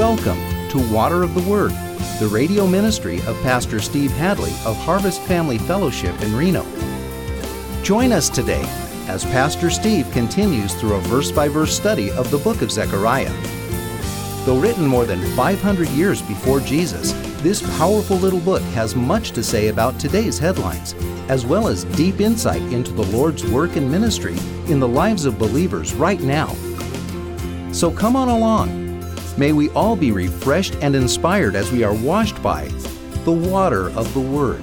Welcome to Water of the Word, the radio ministry of Pastor Steve Hadley of Harvest Family Fellowship in Reno. Join us today as Pastor Steve continues through a verse-by-verse study of the book of Zechariah. Though written more than 500 years before Jesus, this powerful little book has much to say about today's headlines, as well as deep insight into the Lord's work and ministry in the lives of believers right now. So come on along. May we all be refreshed and inspired as we are washed by the water of the Word.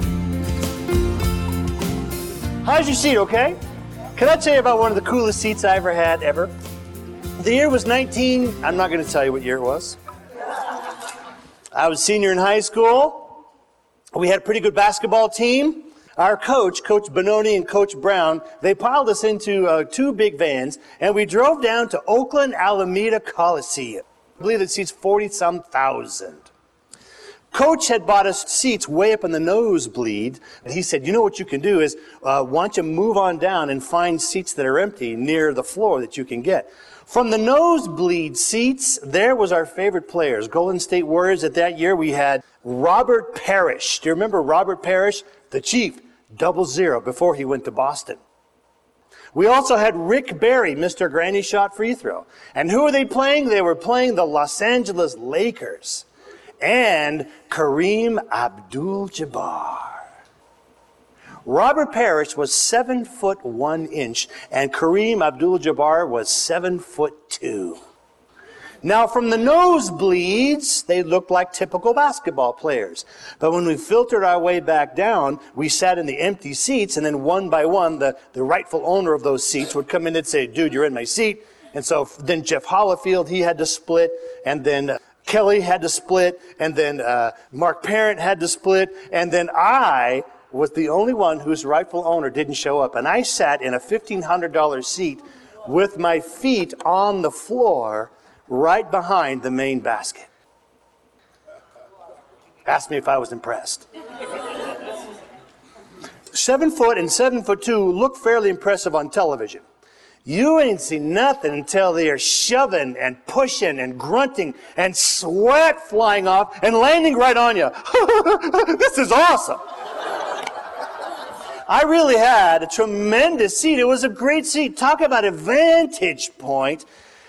How's your seat, okay? Can I tell you about one of the coolest seats I ever had, ever? The year was I'm not going to tell you what year it was. I was senior in high school. We had a pretty good basketball team. Our coach, Coach Bononi and Coach Brown, they piled us into two big vans, and we drove down to Oakland Alameda Coliseum. I believe it seats 40-some thousand. Coach had bought us seats way up in the nosebleed. And he said, you know what you can do is, why don't you move on down and find seats that are empty near the floor that you can get. From the nosebleed seats, there was our favorite players. Golden State Warriors at that year, we had Robert Parrish. Do you remember Robert Parrish? The Chief, 00, before he went to Boston. We also had Rick Barry, Mr. Granny Shot Free Throw. And who were they playing? They were playing the Los Angeles Lakers and Kareem Abdul-Jabbar. Robert Parrish was 7 foot 1 inch, and Kareem Abdul-Jabbar was 7 foot 2. Now, from the nosebleeds, they looked like typical basketball players. But when we filtered our way back down, we sat in the empty seats, and then one by one, the rightful owner of those seats would come in and say, dude, you're in my seat. And so then Jeff Hollifield, he had to split, and then Kelly had to split, and then Mark Parent had to split, and then I was the only one whose rightful owner didn't show up. And I sat in a $1,500 seat with my feet on the floor, right behind the main basket. Asked me if I was impressed. 7 foot and 7 foot 2 look fairly impressive on television. You ain't seen nothing until they are shoving and pushing and grunting and sweat flying off and landing right on you. This is awesome. I really had a tremendous seat. It was a great seat. Talk about a vantage point.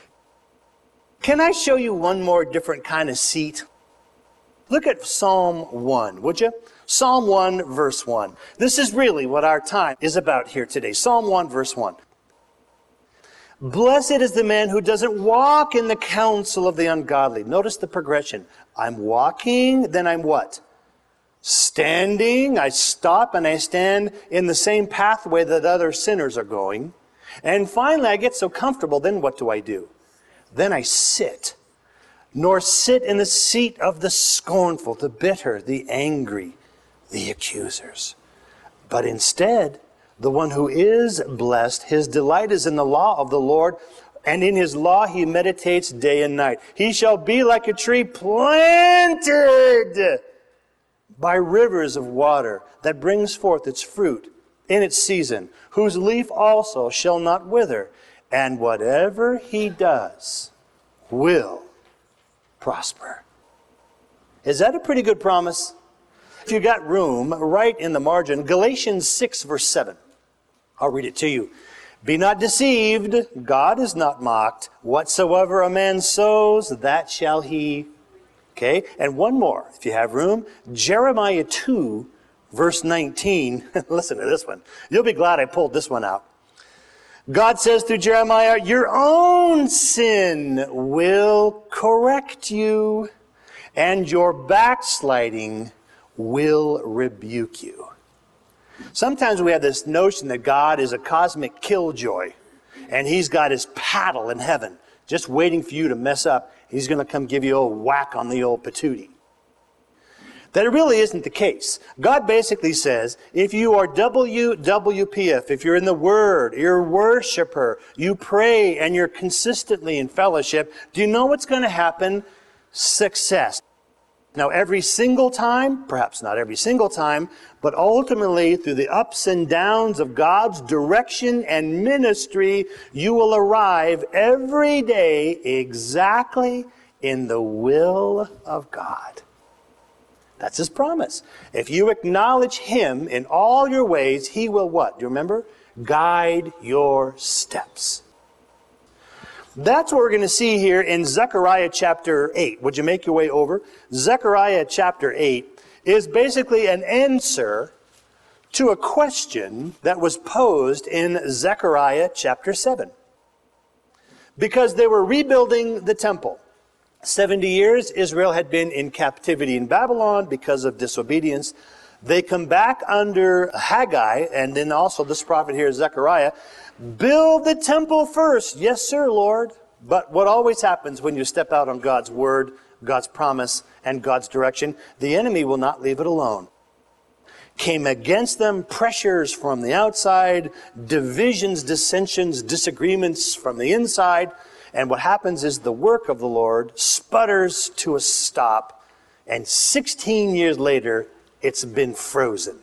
Can I show you one more different kind of seat? Look at Psalm 1, would you? Psalm 1, verse 1. This is really what our time is about here today. Psalm 1, verse 1. Blessed is the man who doesn't walk in the counsel of the ungodly. Notice the progression. I'm walking, then I'm what? Standing. I stop and I stand in the same pathway that other sinners are going. And finally, I get so comfortable, then what do? Then I sit, nor sit in the seat of the scornful, the bitter, the angry, the accusers. But instead, the one who is blessed, his delight is in the law of the Lord, and in his law he meditates day and night. He shall be like a tree planted by rivers of water that brings forth its fruit in its season, whose leaf also shall not wither. And whatever he does will prosper. Is that a pretty good promise? If you got room, right in the margin, Galatians 6, verse 7. I'll read it to you. Be not deceived, God is not mocked. Whatsoever a man sows, that shall he. Okay, and one more, if you have room. Jeremiah 2, verse 19. Listen to this one. You'll be glad I pulled this one out. God says through Jeremiah, your own sin will correct you, and your backsliding will rebuke you. Sometimes we have this notion that God is a cosmic killjoy, and he's got his paddle in heaven, just waiting for you to mess up. He's going to come give you a whack on the old patootie. That really isn't the case. God basically says, if you are WWPF, if you're in the Word, you're a worshiper, you pray, and you're consistently in fellowship, do you know what's going to happen? Success. Now, every single time, perhaps not every single time, but ultimately, through the ups and downs of God's direction and ministry, you will arrive every day exactly in the will of God. That's his promise. If you acknowledge him in all your ways, he will what? Do you remember? Guide your steps. That's what we're going to see here in Zechariah chapter 8. Would you make your way over? Zechariah chapter 8 is basically an answer to a question that was posed in Zechariah chapter 7. Because they were rebuilding the temple. 70 years Israel had been in captivity in Babylon because of disobedience. They come back under Haggai, and then also this prophet here, Zechariah, build the temple first. Yes, sir, Lord. But what always happens when you step out on God's word, God's promise, and God's direction, the enemy will not leave it alone. Came against them, pressures from the outside, divisions, dissensions, disagreements from the inside. And what happens is the work of the Lord sputters to a stop, and 16 years later, it's been frozen.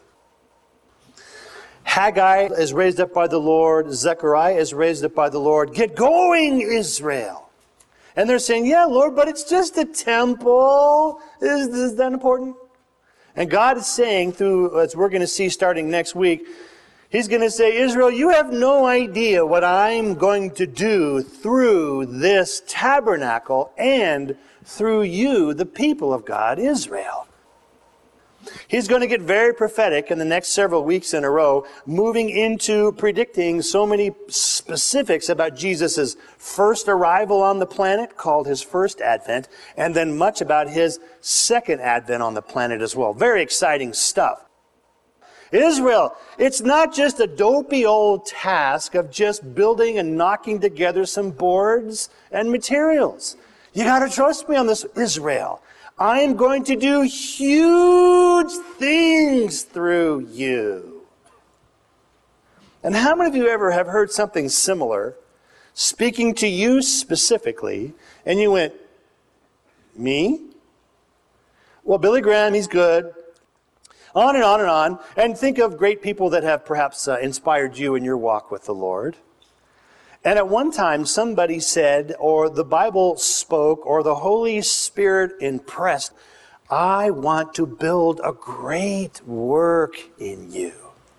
Haggai is raised up by the Lord. Zechariah is raised up by the Lord. Get going, Israel. And they're saying, yeah, Lord, but it's just a temple. Is that important? And God is saying, through, as we're going to see starting next week, he's going to say, Israel, you have no idea what I'm going to do through this tabernacle and through you, the people of God, Israel. He's going to get very prophetic in the next several weeks in a row, moving into predicting so many specifics about Jesus' first arrival on the planet, called his first advent, and then much about his second advent on the planet as well. Very exciting stuff. Israel, it's not just a dopey old task of just building and knocking together some boards and materials. You got to trust me on this, Israel. I am going to do huge things through you. And how many of you ever have heard something similar, speaking to you specifically, and you went, me? Well, Billy Graham, he's good. On and on and on. And think of great people that have perhaps inspired you in your walk with the Lord. And at one time, somebody said, or the Bible spoke, or the Holy Spirit impressed, I want to build a great work in you.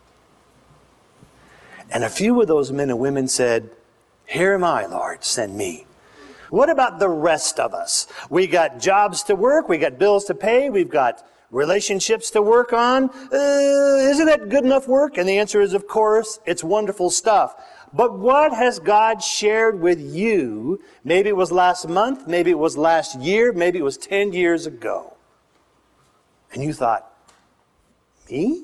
And a few of those men and women said, here am I, Lord, send me. What about the rest of us? We got jobs to work, we got bills to pay, we've got relationships to work on. Isn't that good enough work? And the answer is, of course, it's wonderful stuff. But what has God shared with you? Maybe it was last month, maybe it was last year, maybe it was 10 years ago. And you thought, me?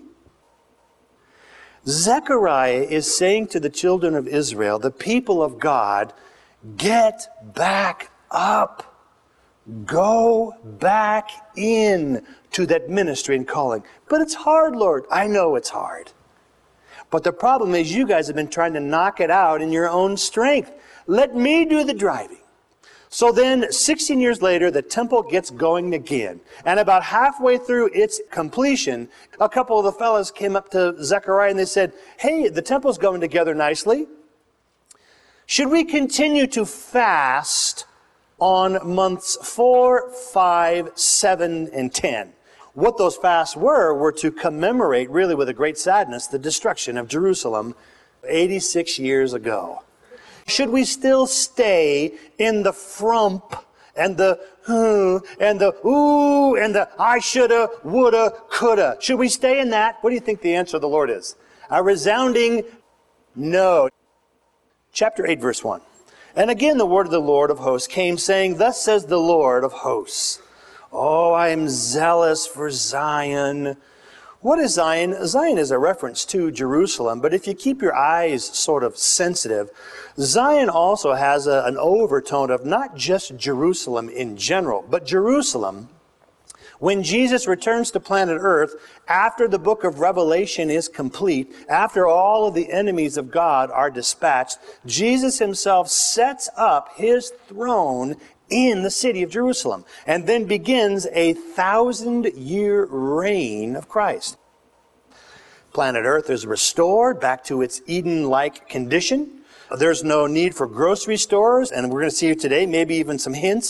Zechariah is saying to the children of Israel, the people of God, get back up. Go back in to that ministry and calling. But it's hard, Lord. I know it's hard. But the problem is you guys have been trying to knock it out in your own strength. Let me do the driving. So then, 16 years later, the temple gets going again. And about halfway through its completion, a couple of the fellows came up to Zechariah and they said, hey, the temple's going together nicely. Should we continue to fast on months 4, 5, 7, and 10? What those fasts were to commemorate, really with a great sadness, the destruction of Jerusalem 86 years ago. Should we still stay in the frump and the and the ooh and the I shoulda, woulda, coulda? Should we stay in that? What do you think the answer of the Lord is? A resounding no. Chapter 8, verse 1. And again the word of the Lord of hosts came, saying, thus says the Lord of hosts, oh, I am zealous for Zion. What is Zion? Zion is a reference to Jerusalem, but if you keep your eyes sort of sensitive, Zion also has an overtone of not just Jerusalem in general, but Jerusalem. When Jesus returns to planet Earth, after the book of Revelation is complete, after all of the enemies of God are dispatched, Jesus himself sets up his throne in the city of Jerusalem, and then begins a 1,000-year reign of Christ. Planet Earth is restored back to its Eden-like condition. There's no need for grocery stores, and we're going to see today maybe even some hints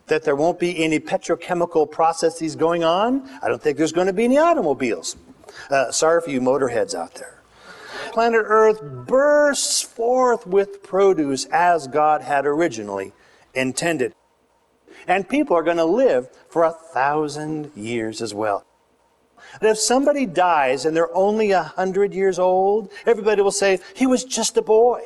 that there won't be any petrochemical processes going on. I don't think there's going to be any automobiles. Sorry for you motorheads out there. Planet Earth bursts forth with produce as God had originally intended. And people are going to live for 1,000 years as well. And if somebody dies and they're only 100 years old, everybody will say, he was just a boy.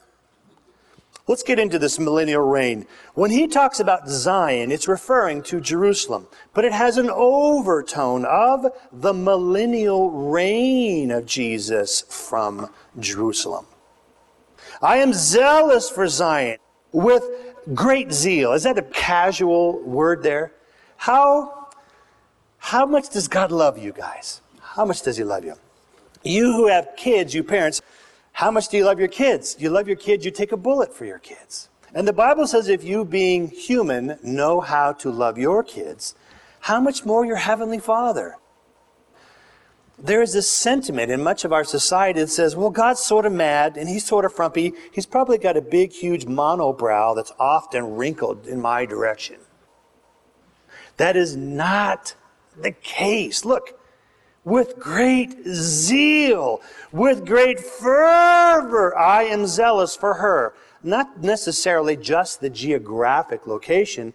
Let's get into this millennial reign. When he talks about Zion, it's referring to Jerusalem, but it has an overtone of the millennial reign of Jesus from Jerusalem. I am zealous for Zion with great zeal. Is that a casual word there? How much does God love you guys? How much does he love you? You who have kids, you parents, how much do you love your kids? You love your kids, you take a bullet for your kids. And the Bible says if you, being human, know how to love your kids, how much more your Heavenly Father? There is this sentiment in much of our society that says, well, God's sort of mad and he's sort of frumpy. He's probably got a big, huge monobrow that's often wrinkled in my direction. That is not the case. Look, with great zeal, with great fervor, I am zealous for her. Not necessarily just the geographic location.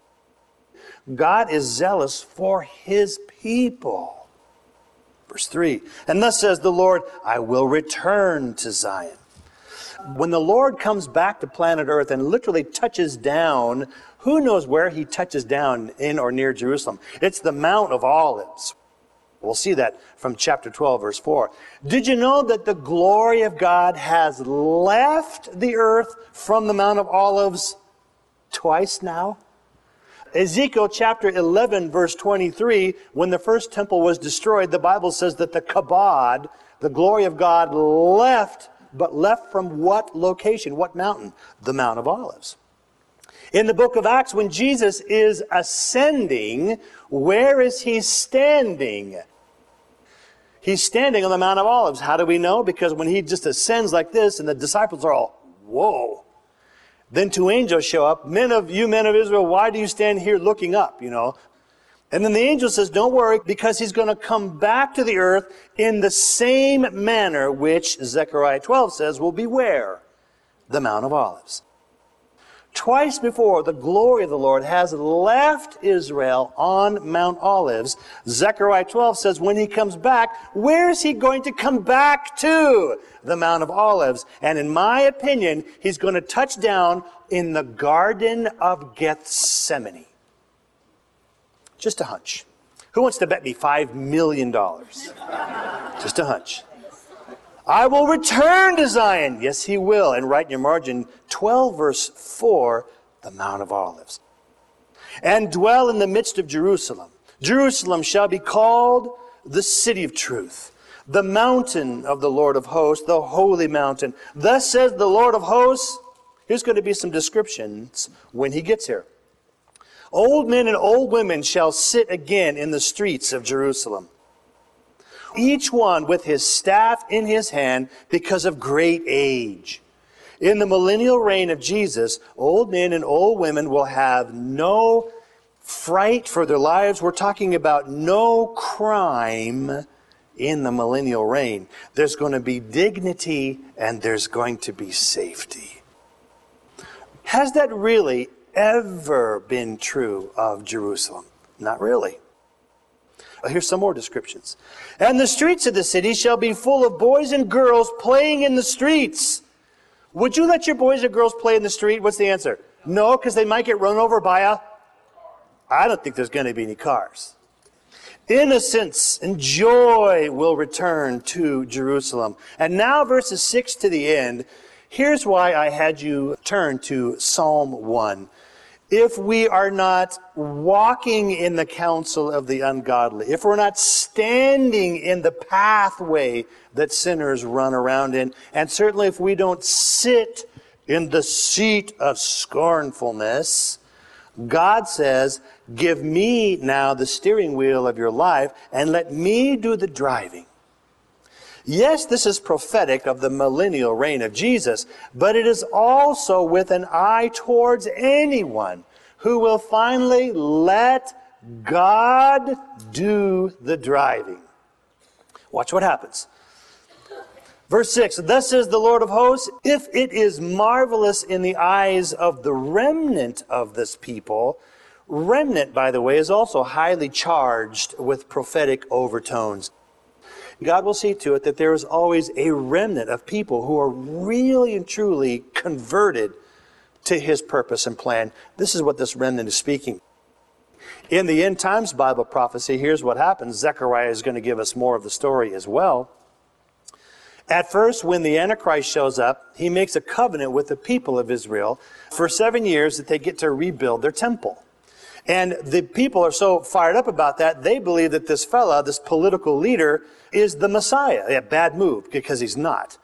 God is zealous for his people. Verse 3, and thus says the Lord, I will return to Zion. When the Lord comes back to planet Earth and literally touches down, who knows where he touches down in or near Jerusalem? It's the Mount of Olives. We'll see that from chapter 12, verse 4. Did you know that the glory of God has left the earth from the Mount of Olives twice now? Ezekiel chapter 11, verse 23, when the first temple was destroyed, the Bible says that the kabod, the glory of God, left, but left from what location, what mountain? The Mount of Olives. In the book of Acts, when Jesus is ascending, where is he standing? He's standing on the Mount of Olives. How do we know? Because when he just ascends like this, and the disciples are all, whoa. Then two angels show up. Men of Israel, why do you stand here looking up, And then the angel says, don't worry, because he's going to come back to the earth in the same manner which Zechariah 12 says will be where? The Mount of Olives. Twice before, the glory of the Lord has left Israel on Mount Olives. Zechariah 12 says when he comes back, where is he going to come back to? The Mount of Olives. And in my opinion, he's going to touch down in the Garden of Gethsemane. Just a hunch. Who wants to bet me $5 million? Just a hunch. I will return to Zion. Yes, he will. And write in your margin, 12 verse 4, the Mount of Olives. And dwell in the midst of Jerusalem. Jerusalem shall be called the city of truth, the mountain of the Lord of hosts, the holy mountain. Thus says the Lord of hosts. Here's going to be some descriptions when he gets here. Old men and old women shall sit again in the streets of Jerusalem, each one with his staff in his hand because of great age. In the millennial reign of Jesus, old men and old women will have no fright for their lives. We're talking about no crime in the millennial reign. There's going to be dignity and there's going to be safety. Has that really ever been true of Jerusalem? Not really. Here's some more descriptions. And the streets of the city shall be full of boys and girls playing in the streets. Would you let your boys or girls play in the street? What's the answer? No, because they might get run over by I don't think there's going to be any cars. Innocence and joy will return to Jerusalem. And now verses 6 to the end. Here's why I had you turn to Psalm 1. If we are not walking in the counsel of the ungodly, if we're not standing in the pathway that sinners run around in, and certainly if we don't sit in the seat of scornfulness, God says, give me now the steering wheel of your life and let me do the driving. Yes, this is prophetic of the millennial reign of Jesus, but it is also with an eye towards anyone who will finally let God do the driving. Watch what happens. Verse 6, thus says the Lord of hosts, if it is marvelous in the eyes of the remnant of this people. Remnant, by the way, is also highly charged with prophetic overtones. God will see to it that there is always a remnant of people who are really and truly converted to His purpose and plan. This is what this remnant is speaking. In the end times Bible prophecy, here's what happens. Zechariah is going to give us more of the story as well. At first, when the Antichrist shows up, he makes a covenant with the people of Israel for 7 years that they get to rebuild their temple. And the people are so fired up about that, they believe that this fella, this political leader, is the Messiah. Yeah, bad move, because he's not.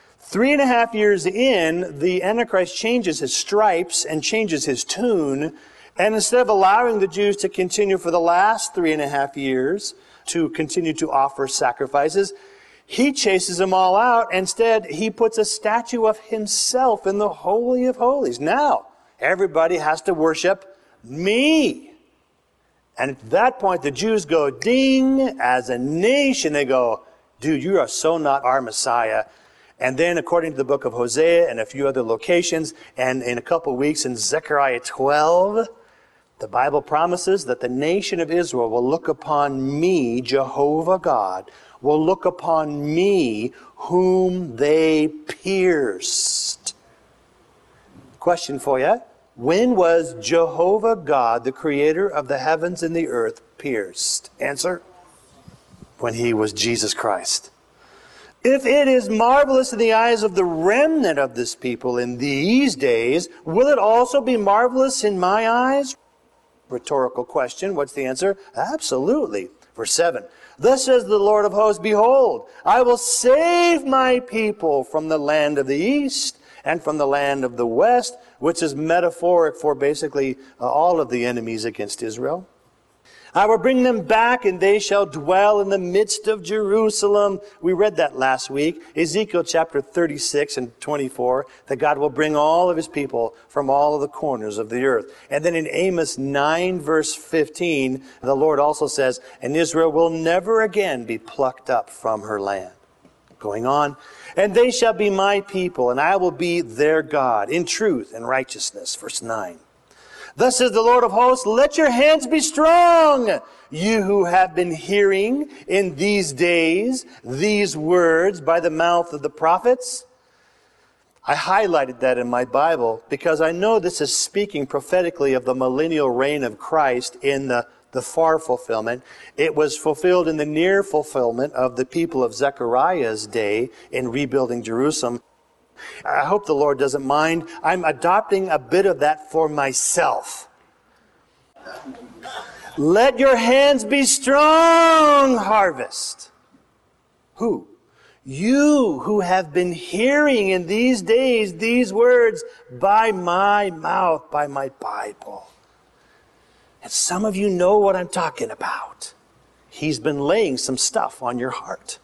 3.5 years in, the Antichrist changes his stripes and changes his tune. And instead of allowing the Jews to continue for the last 3.5 years to continue to offer sacrifices, he chases them all out. Instead, he puts a statue of himself in the Holy of Holies. Now, everybody has to worship me. And at that point, the Jews go, ding, as a nation. They go, dude, you are so not our Messiah. And then, according to the book of Hosea and a few other locations, and in a couple weeks in Zechariah 12, the Bible promises that the nation of Israel will look upon me, Jehovah God, will look upon me, whom they pierced. Question for you. When was Jehovah God, the creator of the heavens and the earth, pierced? Answer. When He was Jesus Christ. If it is marvelous in the eyes of the remnant of this people in these days, will it also be marvelous in my eyes? Rhetorical question. What's the answer? Absolutely. Verse 7. Thus says the Lord of hosts, behold, I will save my people from the land of the east and from the land of the west, which is metaphoric for basically all of the enemies against Israel. I will bring them back, and they shall dwell in the midst of Jerusalem. We read that last week. Ezekiel chapter 36 and 24, that God will bring all of His people from all of the corners of the earth. And then in Amos 9, verse 15, the Lord also says, and Israel will never again be plucked up from her land. Going on, and they shall be my people, and I will be their God in truth and righteousness. Verse 9. Thus says the Lord of hosts, let your hands be strong, you who have been hearing in these days these words by the mouth of the prophets. I highlighted that in my Bible because I know this is speaking prophetically of the millennial reign of Christ in the far fulfillment. It was fulfilled in the near fulfillment of the people of Zechariah's day in rebuilding Jerusalem. I hope the Lord doesn't mind. I'm adopting a bit of that for myself. Let your hands be strong, harvest. Who? You who have been hearing in these days these words by my mouth, by my Bible. And some of you know what I'm talking about. He's been laying some stuff on your heart.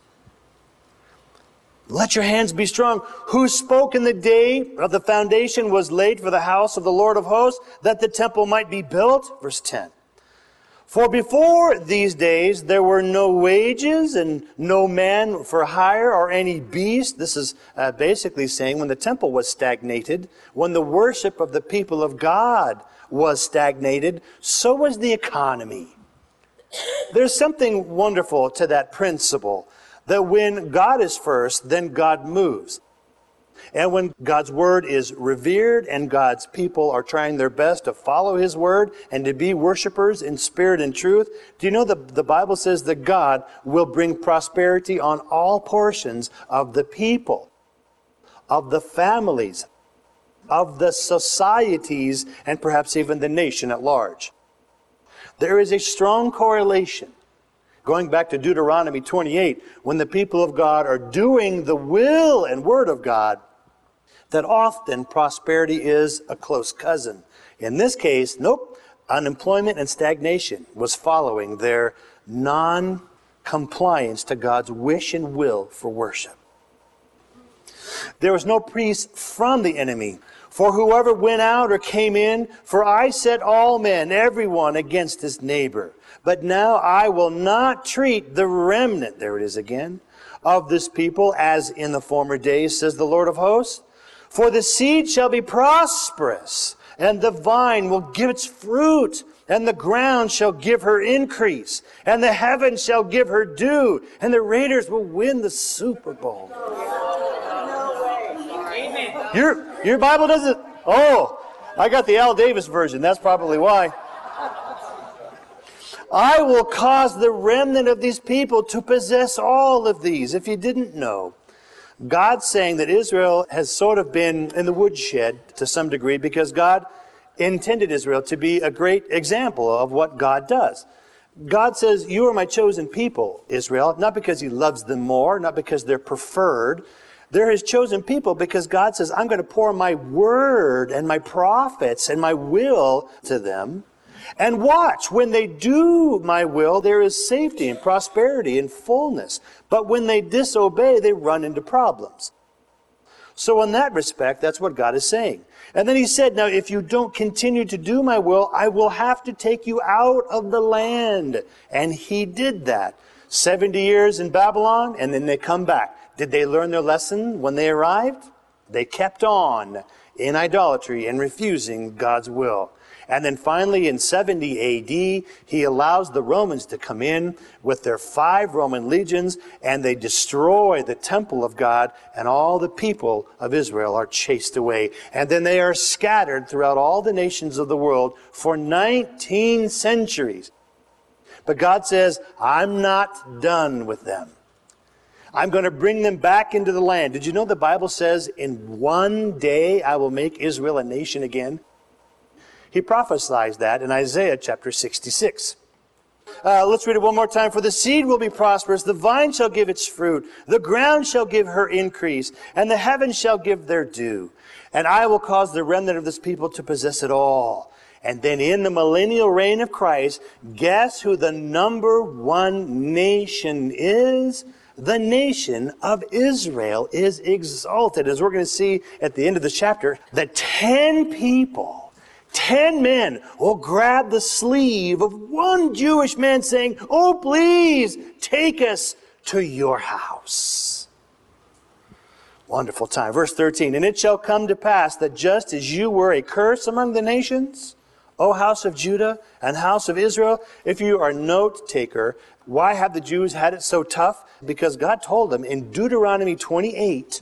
Let your hands be strong. Who spoke in the day of the foundation was laid for the house of the Lord of hosts, that the temple might be built? Verse 10. For before these days there were no wages and no man for hire or any beast. This is basically saying when the temple was stagnated, when the worship of the people of God was stagnated, so was the economy. There's something wonderful to that principle, that when God is first, then God moves. And when God's word is revered and God's people are trying their best to follow His word and to be worshipers in spirit and truth, do you know the Bible says that God will bring prosperity on all portions of the people, of the families, of the societies, and perhaps even the nation at large. There is a strong correlation. Going back to Deuteronomy 28, when the people of God are doing the will and word of God, that often prosperity is a close cousin. In this case, nope, unemployment and stagnation was following their non-compliance to God's wish and will for worship. There was no priest from the enemy For whoever went out or came in, for I set all men, everyone, against his neighbor. But now I will not treat the remnant, there it is again, of this people as in the former days, says the Lord of hosts. For the seed shall be prosperous, and the vine will give its fruit, and the ground shall give her increase, and the heavens shall give her dew, and the Raiders will win the Super Bowl. Your Bible doesn't... Oh, I got the Al Davis version. That's probably why. I will cause the remnant of these people to possess all of these. If you didn't know, God's saying that Israel has sort of been in the woodshed to some degree because God intended Israel to be a great example of what God does. God says, you are my chosen people, Israel, not because He loves them more, not because they're preferred. They're His chosen people because God says, I'm going to pour my word and my prophets and my will to them. And watch, when they do my will, there is safety and prosperity and fullness. But when they disobey, they run into problems. So in that respect, that's what God is saying. And then He said, now if you don't continue to do my will, I will have to take you out of the land. And He did that. 70 years in Babylon, and then they come back. Did they learn their lesson when they arrived? They kept on in idolatry and refusing God's will. And then finally in 70 A.D., He allows the Romans to come in with their 5 Roman legions, and they destroy the temple of God, and all the people of Israel are chased away. And then they are scattered throughout all the nations of the world for 19 centuries. But God says, I'm not done with them. I'm going to bring them back into the land. Did you know the Bible says, in one day I will make Israel a nation again? He prophesied that in Isaiah chapter 66. Let's read it one more time. For the seed will be prosperous, the vine shall give its fruit, the ground shall give her increase, and the heavens shall give their dew. And I will cause the remnant of this people to possess it all. And then in the millennial reign of Christ, guess who the number one nation is? The nation of Israel is exalted. As we're going to see at the end of the chapter, the 10 people, 10 men will grab the sleeve of one Jewish man saying, oh, please take us to your house. Wonderful time. Verse 13, and it shall come to pass that just as you were a curse among the nations, O house of Judah and house of Israel, if you are a note taker, why have the Jews had it so tough? Because God told them in Deuteronomy 28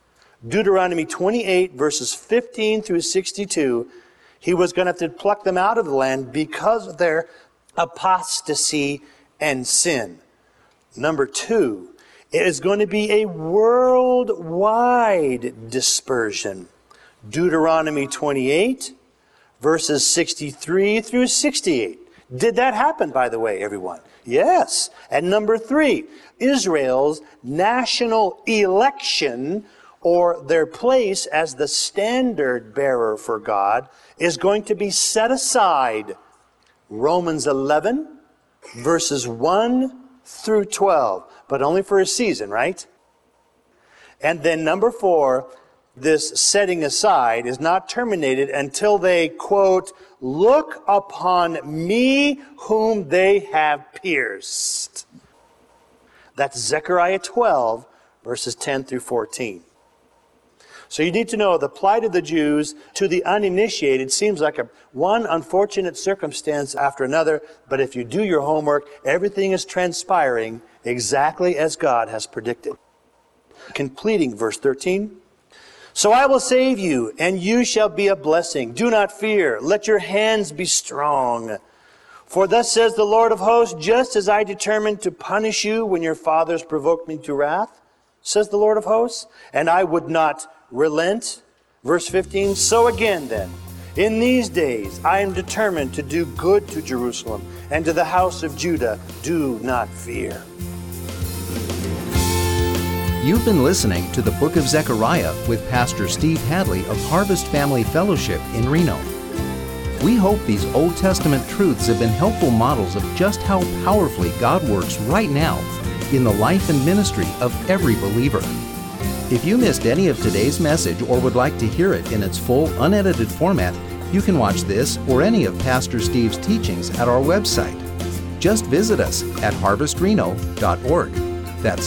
verses 15 through 62, He was going to have to pluck them out of the land because of their apostasy and sin. Number 2, it is going to be a worldwide dispersion. Deuteronomy 28, verses 63 through 68. Did that happen, by the way, everyone? Yes. And number 3, Israel's national election, or their place as the standard bearer for God, is going to be set aside. Romans 11, verses 1 through 12. But only for a season, right? And then number 4, this setting aside is not terminated until they, quote, look upon me whom they have pierced. That's Zechariah 12, verses 10 through 14. So you need to know the plight of the Jews to the uninitiated seems like one unfortunate circumstance after another, but if you do your homework, everything is transpiring exactly as God has predicted. Completing verse 13. So I will save you, and you shall be a blessing. Do not fear. Let your hands be strong. For thus says the Lord of hosts, just as I determined to punish you when your fathers provoked me to wrath, says the Lord of hosts, and I would not relent. Verse 15, so again then, in these days I am determined to do good to Jerusalem, and to the house of Judah, do not fear. You've been listening to the Book of Zechariah with Pastor Steve Hadley of Harvest Family Fellowship in Reno. We hope these Old Testament truths have been helpful models of just how powerfully God works right now in the life and ministry of every believer. If you missed any of today's message or would like to hear it in its full, unedited format, you can watch this or any of Pastor Steve's teachings at our website. Just visit us at harvestreno.org. That's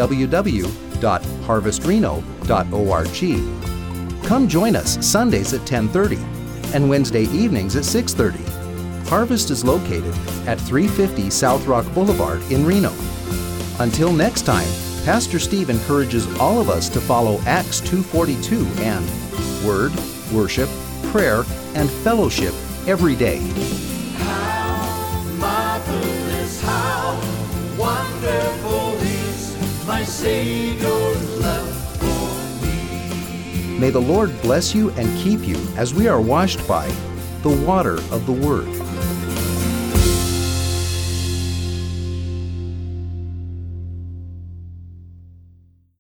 www.harvestreno.org. Come join us Sundays at 10:30 and Wednesday evenings at 6:30. Harvest is located at 350 South Rock Boulevard in Reno. Until next time, Pastor Steve encourages all of us to follow Acts 2:42 and Word, Worship, Prayer, and Fellowship every day. How marvelous, how wonderful is my Savior's love for me. May the Lord bless you and keep you as we are washed by the water of the Word.